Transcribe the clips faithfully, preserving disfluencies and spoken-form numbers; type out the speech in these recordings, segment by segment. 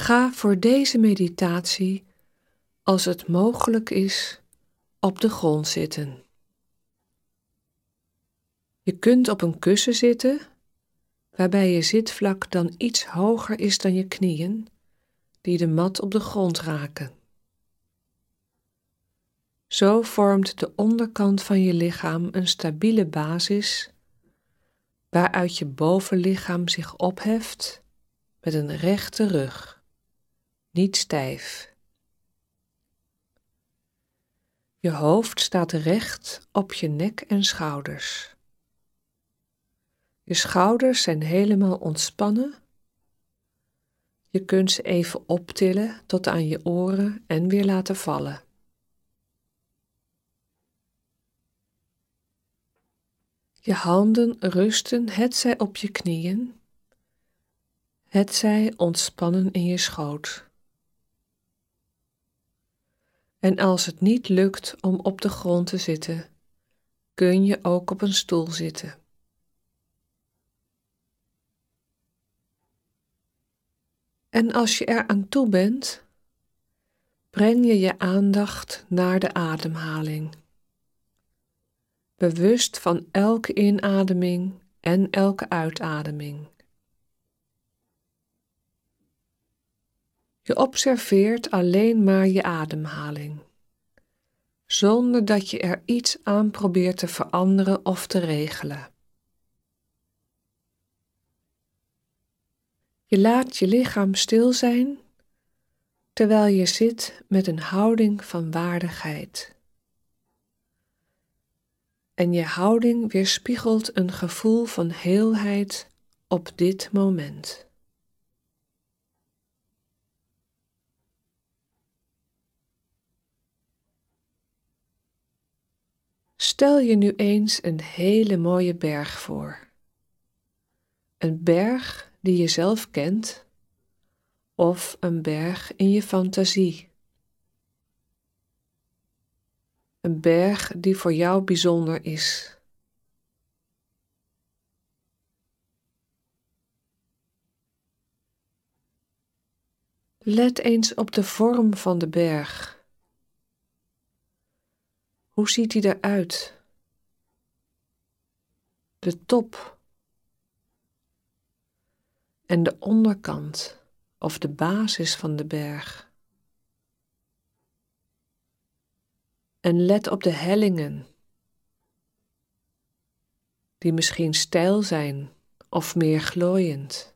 Ga voor deze meditatie, als het mogelijk is, op de grond zitten. Je kunt op een kussen zitten, waarbij je zitvlak dan iets hoger is dan je knieën, die de mat op de grond raken. Zo vormt de onderkant van je lichaam een stabiele basis, waaruit je bovenlichaam zich opheft met een rechte rug, niet stijf. Je hoofd staat recht op je nek en schouders. Je schouders zijn helemaal ontspannen. Je kunt ze even optillen tot aan je oren en weer laten vallen. Je handen rusten hetzij op je knieën, hetzij ontspannen in je schoot. En als het niet lukt om op de grond te zitten, kun je ook op een stoel zitten. En als je er aan toe bent, breng je je aandacht naar de ademhaling. Bewust van elke inademing en elke uitademing. Je observeert alleen maar je ademhaling, zonder dat je er iets aan probeert te veranderen of te regelen. Je laat je lichaam stil zijn, terwijl je zit met een houding van waardigheid. En je houding weerspiegelt een gevoel van heelheid op dit moment. Stel je nu eens een hele mooie berg voor. Een berg die je zelf kent, of een berg in je fantasie. Een berg die voor jou bijzonder is. Let eens op de vorm van de berg. Hoe ziet hij eruit? De top en de onderkant of de basis van de berg. En let op de hellingen, die misschien steil zijn of meer glooiend.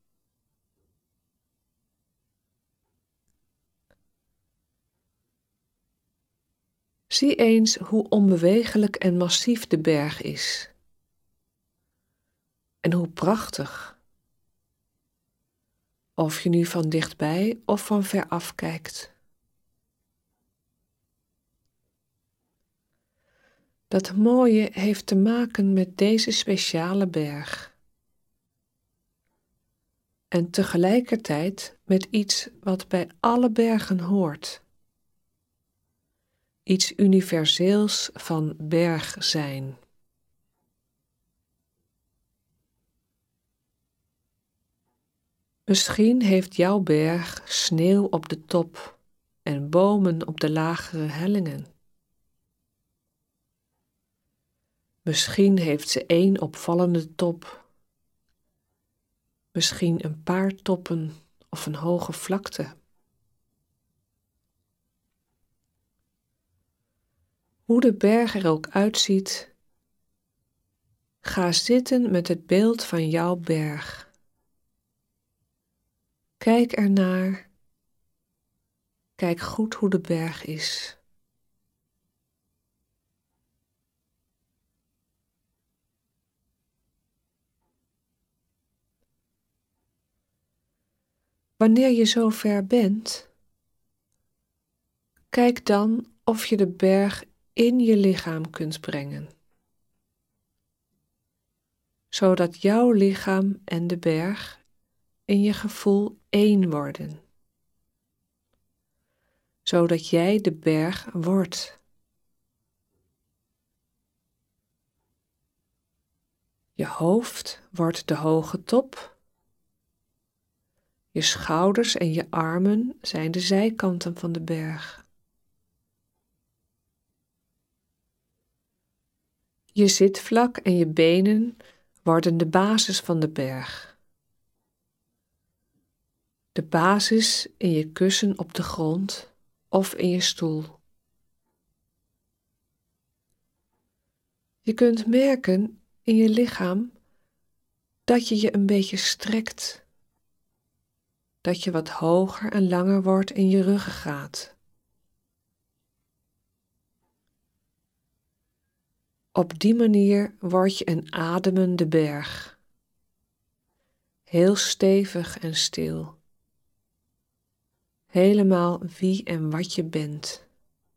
Zie eens hoe onbewegelijk en massief de berg is. En hoe prachtig. Of je nu van dichtbij of van ver af kijkt. Dat mooie heeft te maken met deze speciale berg. En tegelijkertijd met iets wat bij alle bergen hoort. Iets universeels van berg zijn. Misschien heeft jouw berg sneeuw op de top en bomen op de lagere hellingen. Misschien heeft ze één opvallende top. Misschien een paar toppen of een hoge vlakte. Hoe de berg er ook uitziet, ga zitten met het beeld van jouw berg. Kijk ernaar. Kijk goed hoe de berg is. Wanneer je zo ver bent, kijk dan of je de berg in je lichaam kunt brengen, zodat jouw lichaam en de berg in je gevoel één worden, zodat jij de berg wordt. Je hoofd wordt de hoge top. Je schouders en je armen zijn de zijkanten van de berg. Je zitvlak en je benen worden de basis van de berg. De basis in je kussen op de grond of in je stoel. Je kunt merken in je lichaam dat je je een beetje strekt. Dat je wat hoger en langer wordt in je ruggengraat. Op die manier word je een ademende berg. Heel stevig en stil. Helemaal wie en wat je bent.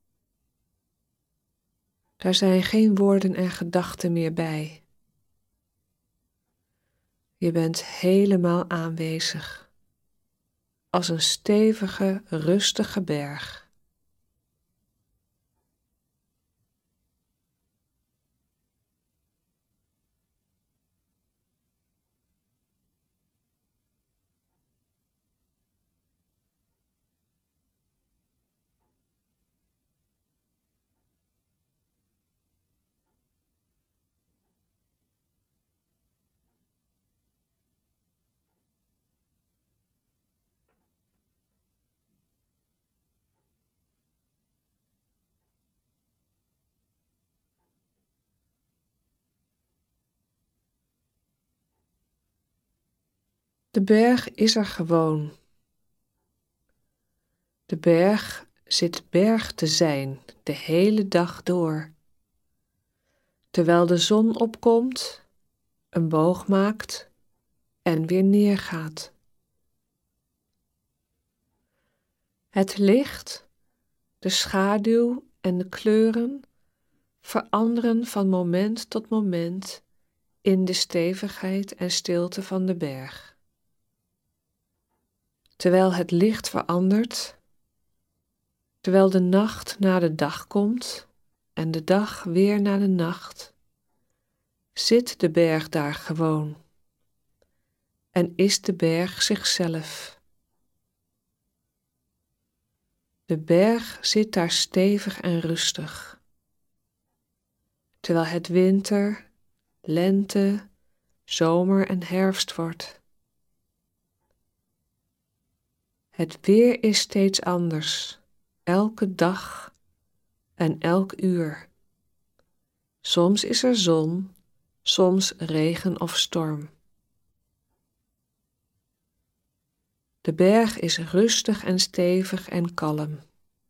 Daar zijn geen woorden en gedachten meer bij. Je bent helemaal aanwezig. Als een stevige, rustige berg. De berg is er gewoon. De berg zit berg te zijn de hele dag door. Terwijl de zon opkomt, een boog maakt en weer neergaat. Het licht, de schaduw en de kleuren veranderen van moment tot moment in de stevigheid en stilte van de berg. Terwijl het licht verandert, terwijl de nacht na de dag komt en de dag weer na de nacht, zit de berg daar gewoon en is de berg zichzelf. De berg zit daar stevig en rustig, terwijl het winter, lente, zomer en herfst wordt. Het weer is steeds anders, elke dag en elk uur. Soms is er zon, soms regen of storm. De berg is rustig en stevig en kalm.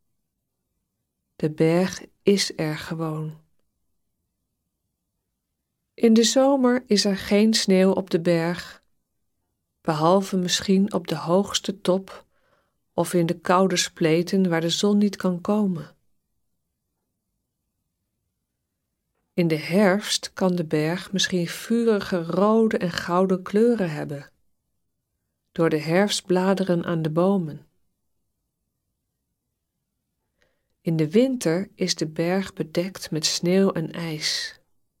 De berg is er gewoon. In de zomer is er geen sneeuw op de berg, behalve misschien op de hoogste top of in de koude spleten waar de zon niet kan komen. In de herfst kan de berg misschien vurige rode en gouden kleuren hebben, door de herfstbladeren aan de bomen. In de winter is de berg bedekt met sneeuw en ijs.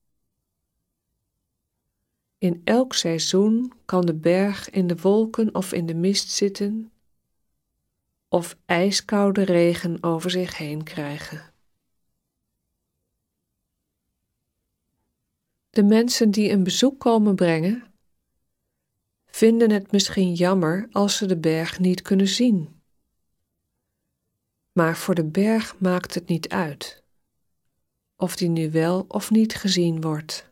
In elk seizoen kan de berg in de wolken of in de mist zitten, of ijskoude regen over zich heen krijgen. De mensen die een bezoek komen brengen, vinden het misschien jammer als ze de berg niet kunnen zien. Maar voor de berg maakt het niet uit, of die nu wel of niet gezien wordt.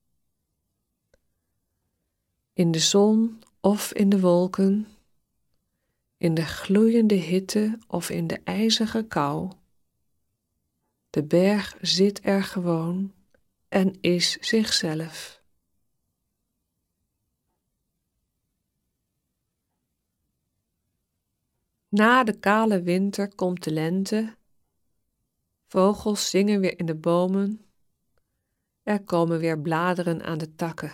In de zon of in de wolken, in de gloeiende hitte of in de ijzige kou, de berg zit er gewoon en is zichzelf. Na de kale winter komt de lente, vogels zingen weer in de bomen, er komen weer bladeren aan de takken.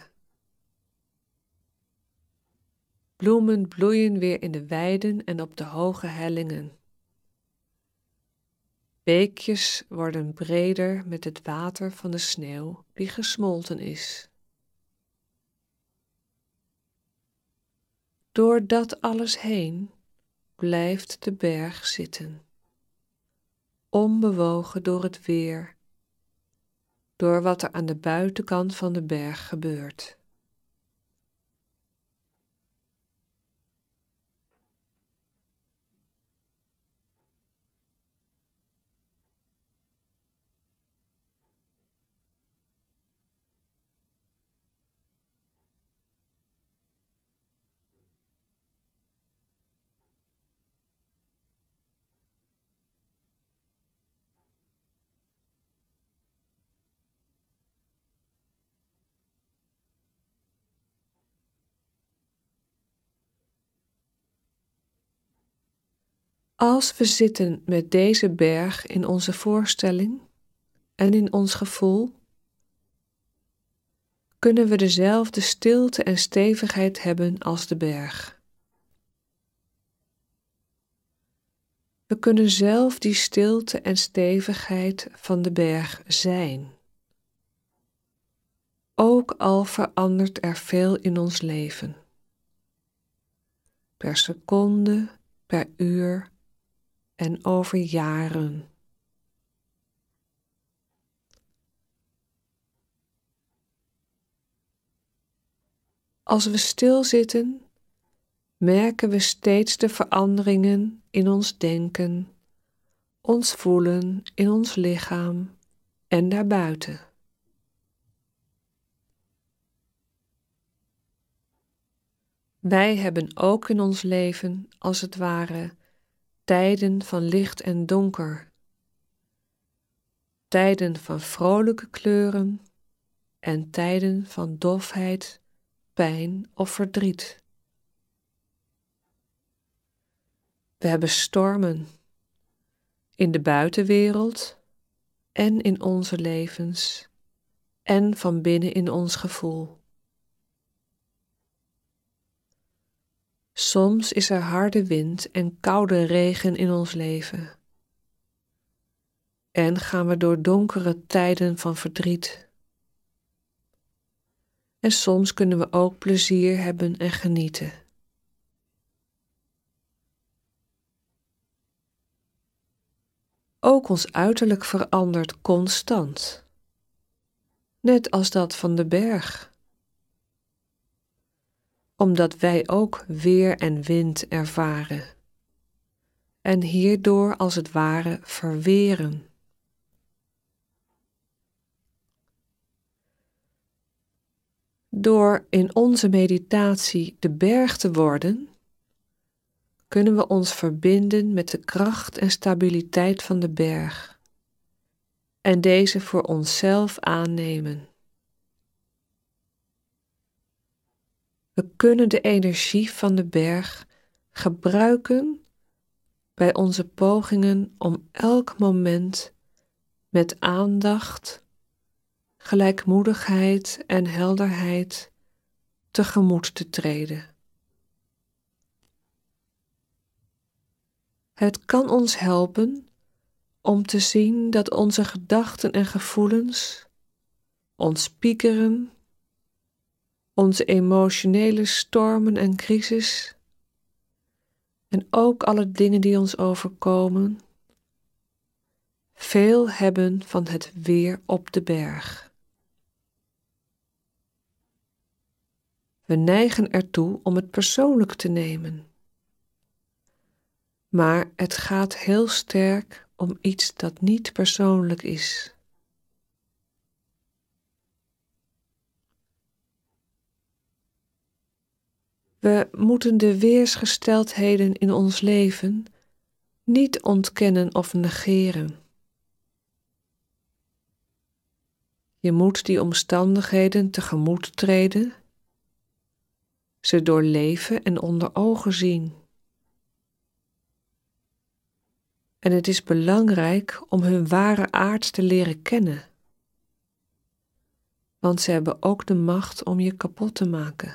Bloemen bloeien weer in de weiden en op de hoge hellingen. Beekjes worden breder met het water van de sneeuw die gesmolten is. Door dat alles heen blijft de berg zitten, onbewogen door het weer, door wat er aan de buitenkant van de berg gebeurt. Als we zitten met deze berg in onze voorstelling en in ons gevoel, kunnen we dezelfde stilte en stevigheid hebben als de berg. We kunnen zelf die stilte en stevigheid van de berg zijn, ook al verandert er veel in ons leven. Per seconde, per uur en over jaren. Als we stilzitten, merken we steeds de veranderingen in ons denken, ons voelen, in ons lichaam en daarbuiten. Wij hebben ook in ons leven, als het ware, tijden van licht en donker, tijden van vrolijke kleuren en tijden van dofheid, pijn of verdriet. We hebben stormen in de buitenwereld en in onze levens en van binnen in ons gevoel. Soms is er harde wind en koude regen in ons leven. En gaan we door donkere tijden van verdriet. En soms kunnen we ook plezier hebben en genieten. Ook ons uiterlijk verandert constant, net als dat van de berg. Omdat wij ook weer en wind ervaren en hierdoor als het ware verweren. Door in onze meditatie de berg te worden, kunnen we ons verbinden met de kracht en stabiliteit van de berg en deze voor onszelf aannemen. We kunnen de energie van de berg gebruiken bij onze pogingen om elk moment met aandacht, gelijkmoedigheid en helderheid tegemoet te treden. Het kan ons helpen om te zien dat onze gedachten en gevoelens, ons piekeren, onze emotionele stormen en crisis en ook alle dingen die ons overkomen, veel hebben van het weer op de berg. We neigen ertoe om het persoonlijk te nemen. Maar het gaat heel sterk om iets dat niet persoonlijk is. We moeten de weersgesteldheden in ons leven niet ontkennen of negeren. Je moet die omstandigheden tegemoet treden, ze doorleven en onder ogen zien. En het is belangrijk om hun ware aard te leren kennen, want ze hebben ook de macht om je kapot te maken.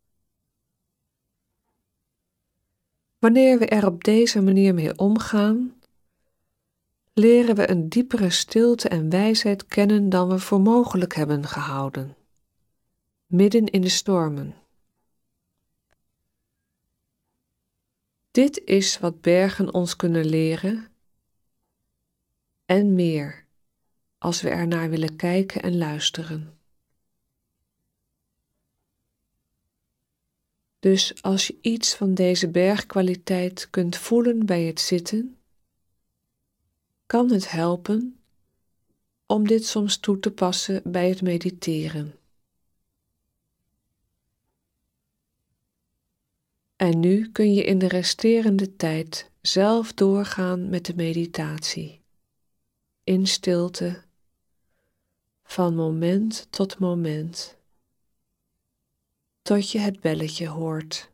Wanneer we er op deze manier mee omgaan, leren we een diepere stilte en wijsheid kennen dan we voor mogelijk hebben gehouden, midden in de stormen. Dit is wat bergen ons kunnen leren en meer als we ernaar willen kijken en luisteren. Dus als je iets van deze bergkwaliteit kunt voelen bij het zitten, kan het helpen om dit soms toe te passen bij het mediteren. En nu kun je in de resterende tijd zelf doorgaan met de meditatie, in stilte, van moment tot moment, tot je het belletje hoort.